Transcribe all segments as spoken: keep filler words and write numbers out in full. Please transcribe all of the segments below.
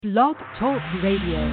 Blog Talk Radio.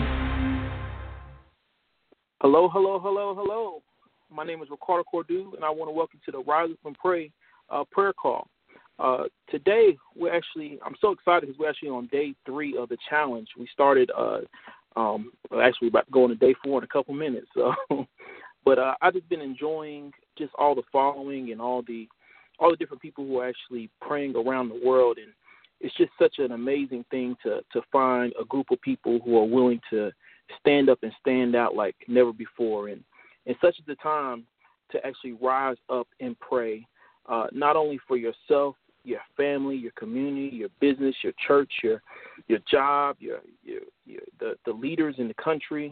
Hello, hello, hello, hello. My name is Ricardo Cordu, and I want to welcome to the Rise Up and Pray uh, prayer call. Uh, today, we're actually, I'm so excited because we're actually on day three of the challenge. We started, uh, um, actually about to go into day four in a couple minutes. So, but uh, I've just been enjoying just all the following and all the all the different people who are actually praying around the world, and it's just such an amazing thing to to find a group of people who are willing to stand up and stand out like never before. And and such is the time to actually rise up and pray, uh, not only for yourself, your family, your community, your business, your church, your your job, your, your, your the, the leaders in the country.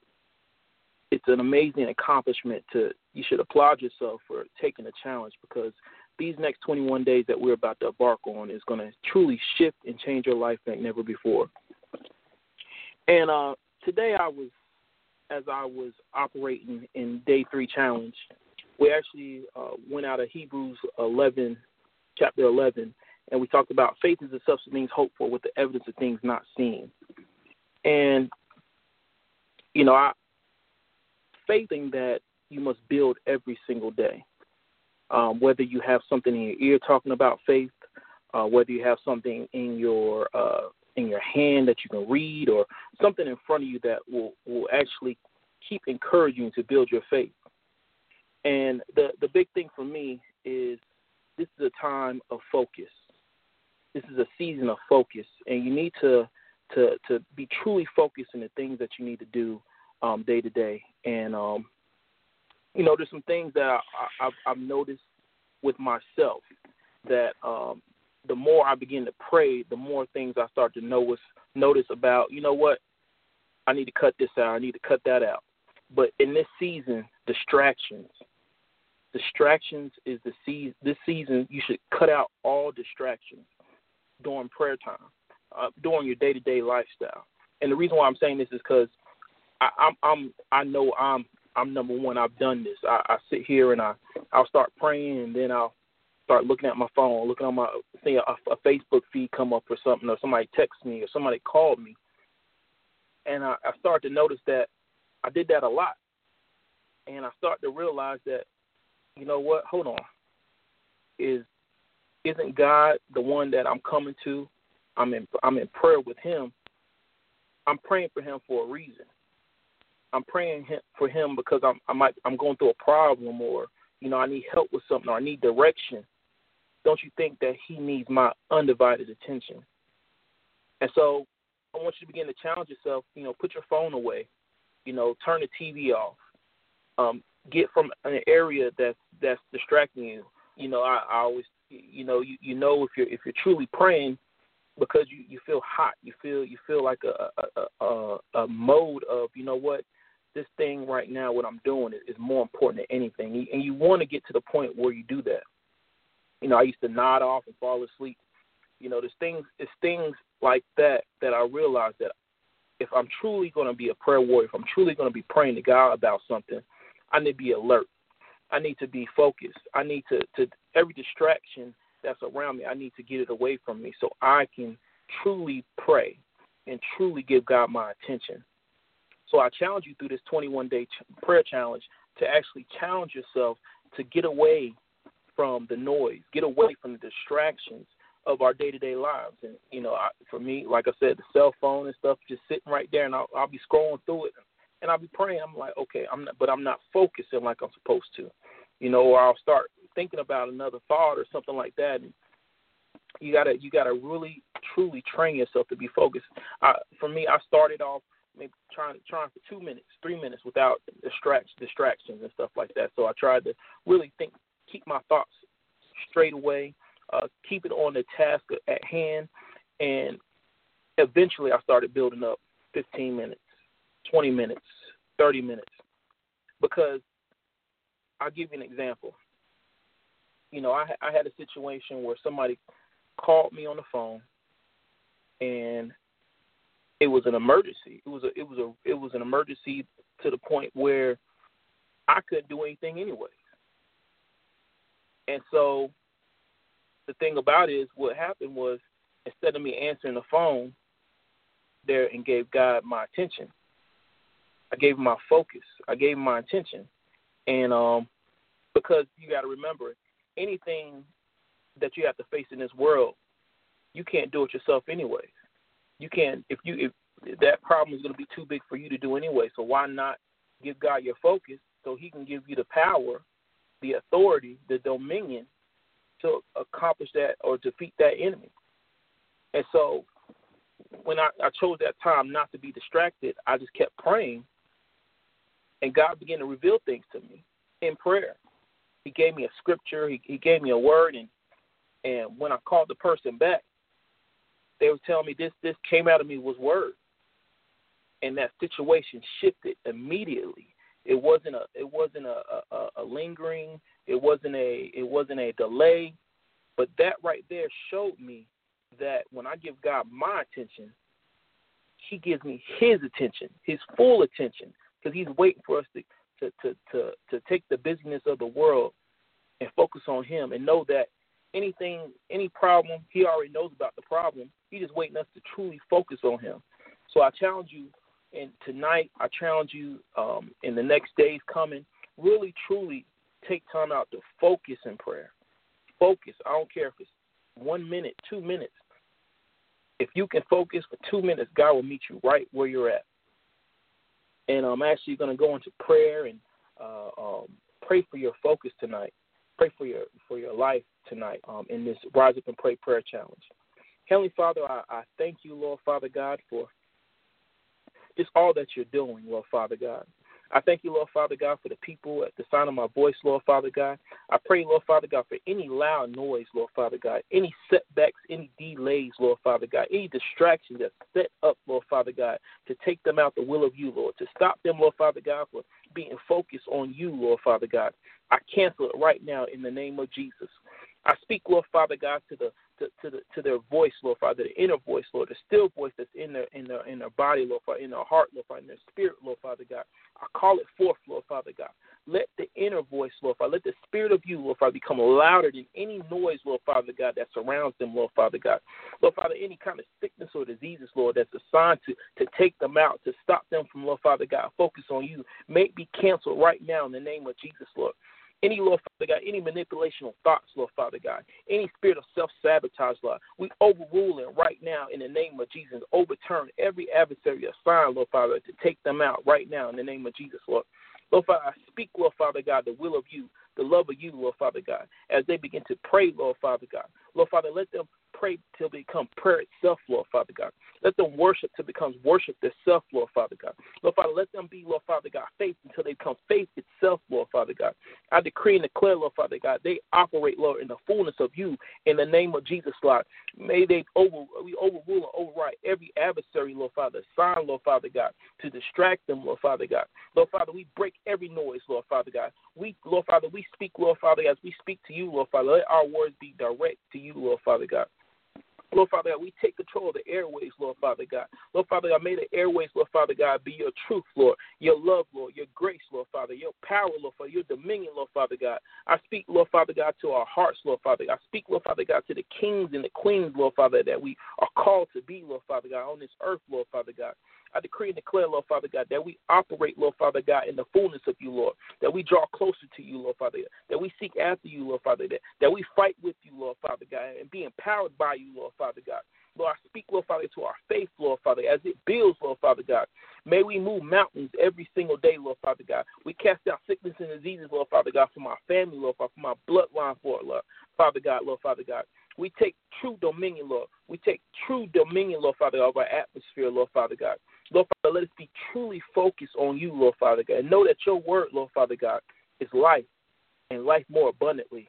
It's an amazing accomplishment. To you should applaud yourself for taking the challenge, because these next twenty-one days that we're about to embark on is going to truly shift and change your life like never before. And uh, today I was, as I was operating in day three challenge, we actually uh, went out of Hebrews eleven, chapter eleven, and we talked about faith is the substance of things hoped for, with the evidence of things not seen. And, you know, I faithing that you must build every single day. Um, whether you have something in your ear talking about faith, uh, whether you have something in your uh, in your hand that you can read, or something in front of you that will, will actually keep encouraging you to build your faith. And the, the big thing for me is this is a time of focus. This is a season of focus, and you need to to, to be truly focused in the things that you need to do um, day to day. And um, you know, there's some things that I, I, I've, I've noticed with myself that um, the more I begin to pray, the more things I start to notice, notice about, you know what, I need to cut this out, I need to cut that out. But in this season, distractions. Distractions is the season. This season, you should cut out all distractions during prayer time, uh, during your day-to-day lifestyle. And the reason why I'm saying this is because I, I'm, I'm, I know I'm, I'm number one. I've done this. I, I sit here and I, I'll start praying, and then I'll start looking at my phone, looking on my, see a, a Facebook feed come up or something, or somebody text me, or somebody called me, and I, I start to notice that I did that a lot, and I start to realize that, you know what? Hold on. Is isn't God the one that I'm coming to? I'm in I'm in prayer with Him. I'm praying for Him for a reason. I'm praying for him because I'm I might I'm going through a problem, or you know I need help with something, or I need direction. Don't you think that he needs my undivided attention? And so I want you to begin to challenge yourself. You know, put your phone away. You know, turn the T V off. Um, get from an area that's that's distracting you. You know, I, I always you know you, you know if you're if you're truly praying, because you, you feel hot. You feel you feel like a a, a a mode of, you know what, this thing right now, what I'm doing is, is more important than anything. And you want to get to the point where you do that. You know, I used to nod off and fall asleep. You know, there's things, it's things like that that I realize that if I'm truly going to be a prayer warrior, if I'm truly going to be praying to God about something, I need to be alert. I need to be focused. I need to, to every distraction that's around me, I need to get it away from me so I can truly pray and truly give God my attention. So I challenge you through this twenty-one day ch- prayer challenge to actually challenge yourself to get away from the noise, get away from the distractions of our day-to-day lives. And, you know, I, for me, like I said, the cell phone and stuff just sitting right there, and I'll, I'll be scrolling through it, and I'll be praying. I'm like, okay, I'm not, but I'm not focusing like I'm supposed to, you know, or I'll start thinking about another thought or something like that. And you gotta, you gotta really, truly train yourself to be focused. Uh, for me, I started off maybe trying trying for two minutes, three minutes without distract, distractions and stuff like that. So I tried to really think, keep my thoughts straight away, uh, keep it on the task at hand, and eventually I started building up fifteen minutes, twenty minutes, thirty minutes, because I'll give you an example. You know, I, I had a situation where somebody called me on the phone, and it was an emergency. It was a it was a it was an emergency to the point where I couldn't do anything anyway. And so the thing about it is, what happened was, instead of me answering the phone, there and gave God my attention. I gave him my focus. I gave him my attention. And um, because you got to remember, anything that you have to face in this world, you can't do it yourself anyway. You can't, if you if that problem is going to be too big for you to do anyway, so why not give God your focus so he can give you the power, the authority, the dominion to accomplish that or defeat that enemy. And so when I, I chose that time not to be distracted, I just kept praying, and God began to reveal things to me in prayer. He gave me a scripture. He, he gave me a word, and and when I called the person back, they were telling me this this came out of me was word, and that situation shifted immediately. It wasn't a it wasn't a, a, a lingering. It wasn't a it wasn't a delay, but that right there showed me that when I give God my attention, he gives me his attention, his full attention, because he's waiting for us to, to, to, to, to take the busyness of the world and focus on him and know that anything, any problem, he already knows about the problem. He's just waiting us to truly focus on him. So I challenge you, and tonight I challenge you um, in the next days coming, really, truly take time out to focus in prayer. Focus. I don't care if it's one minute, two minutes. If you can focus for two minutes, God will meet you right where you're at. And I'm actually going to go into prayer and uh, um, pray for your focus tonight. Pray for your for your life tonight um, in this Rise Up and Pray prayer challenge. Heavenly Father, I, I thank you, Lord Father God, for just all that you're doing, Lord Father God. I thank you, Lord Father God, for the people at the sound of my voice, Lord Father God. I pray, Lord Father God, for any loud noise, Lord Father God, any setbacks, any delays, Lord Father God, any distractions that's set up, Lord Father God, to take them out the will of you, Lord, to stop them, Lord Father God, for being focused on you, Lord Father God. I cancel it right now in the name of Jesus. I speak, Lord Father God, to the to, to the to their voice, Lord Father, the inner voice, Lord, the still voice that's in their in their in their body, Lord Father, in their heart, Lord Father, in their spirit, Lord Father God. I call it forth, Lord Father God. Let the inner voice, Lord Father, let the spirit of you, Lord Father, become louder than any noise, Lord Father God, that surrounds them, Lord Father God. Lord Father, any kind of sickness or diseases, Lord, that's assigned to, to take them out, to stop them from, Lord Father God, focus on you, may it be canceled right now in the name of Jesus, Lord. Any, Lord Father God, any manipulation of thoughts, Lord Father God, any spirit of self-sabotage, Lord, we overrule it right now in the name of Jesus. Overturn every adversary assigned, Lord Father, to take them out right now in the name of Jesus, Lord. Lord Father, I speak, Lord Father God, the will of you, the love of you, Lord Father God, as they begin to pray, Lord Father God. Lord Father, let them pray till they become prayer itself, Lord Father God. Let them worship till it becomes worship itself, Lord Father God. Lord Father, let them be, Lord Father God, faith until they become faith itself, Lord Father God. I decree and declare, Lord Father God, they operate, Lord, in the fullness of you in the name of Jesus, Lord. May they over, we overrule and override every adversary, Lord Father, sign, Lord Father God, to distract them, Lord Father God. Lord Father, we break every noise, Lord Father God. We, Lord Father, we speak, Lord Father, as we speak to you, Lord Father. Let our words be direct to you, Lord Father God. Lord Father God, we take control of the airways, Lord Father God. Lord Father God, may the airways, Lord Father God, be your truth, Lord, your love, Lord, your grace, Lord Father, your power, Lord Father, your dominion, Lord Father God. I speak, Lord Father God, to our hearts, Lord Father God. I speak, Lord Father God, to the kings and the queens, Lord Father, that we are called to be, Lord Father God, on this earth, Lord Father God. I decree and declare, Lord Father God, that we operate, Lord Father God, in the fullness of you, Lord, that we draw closer to you, Lord Father God, that we seek after you, Lord Father God, that we fight with you, Lord Father God, and be empowered by you, Lord Father God. Lord, I speak, Lord Father, to our faith, Lord Father, as it builds, Lord Father God. May we move mountains every single day, Lord Father God. We cast out sickness and diseases, Lord Father God, from our family, Lord Father, from our bloodline, for Lord Father God, Lord Father God. We take true dominion, Lord. We take true dominion, Lord Father God, of our atmosphere, Lord Father God. Lord Father, let us be truly focused on you, Lord Father God, and know that your word, Lord Father God, is life and life more abundantly.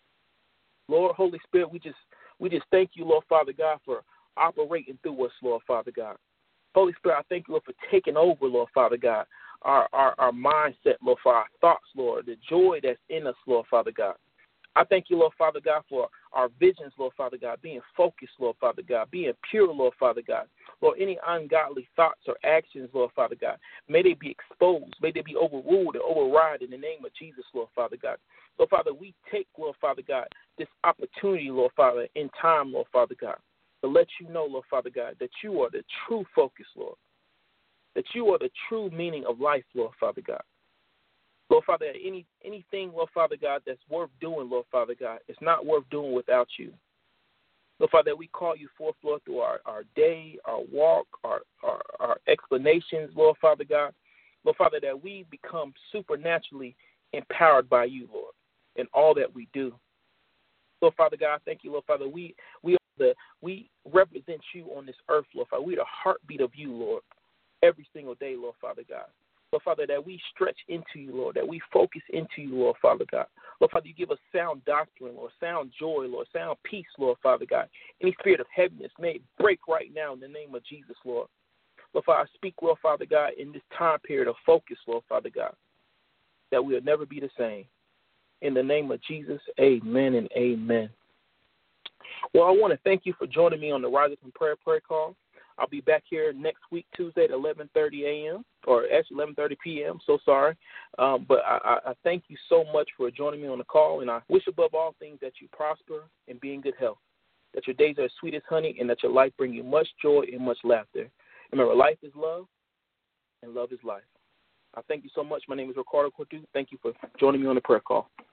Lord, Holy Spirit, we just we just thank you, Lord Father God, for operating through us, Lord Father God. Holy Spirit, I thank you, Lord, for taking over, Lord Father God, our, our, our mindset, Lord, for our thoughts, Lord, the joy that's in us, Lord Father God. I thank you, Lord Father God, for our visions, Lord Father God, being focused, Lord Father God, being pure, Lord Father God. Lord, any ungodly thoughts or actions, Lord Father God, may they be exposed, may they be overruled and override in the name of Jesus, Lord Father God. Lord Father, we take, Lord Father God, this opportunity, Lord Father, in time, Lord Father God. to let you know, Lord Father God, that you are the true focus, Lord, that you are the true meaning of life, Lord Father God. Lord Father, any anything, Lord Father God, that's worth doing, Lord Father God, it's not worth doing without you. Lord Father, we call you forth, Lord, through our, our day, our walk, our, our, our explanations, Lord Father God. Lord Father, that we become supernaturally empowered by you, Lord, in all that we do. Lord Father God, thank you, Lord Father. We we are the we represent you on this earth, Lord Father. We are the heartbeat of you, Lord, every single day, Lord Father God. Lord Father, that we stretch into you, Lord, that we focus into you, Lord Father God. Lord Father, you give us sound doctrine, Lord, sound joy, Lord, sound peace, Lord Father God. Any spirit of heaviness may break right now in the name of Jesus, Lord. Lord Father, I speak, Lord Father God, in this time period of focus, Lord Father God, that we will never be the same. In the name of Jesus, amen and amen. Well, I want to thank you for joining me on the Rise Up in Prayer prayer call. I'll be back here next week, Tuesday at eleven thirty a.m. or actually eleven thirty p.m. So sorry. Um, but I, I thank you so much for joining me on the call, and I wish above all things that you prosper and be in good health, that your days are as sweet as honey, and that your life bring you much joy and much laughter. Remember, life is love, and love is life. I thank you so much. My name is Ricardo Cordu. Thank you for joining me on the prayer call.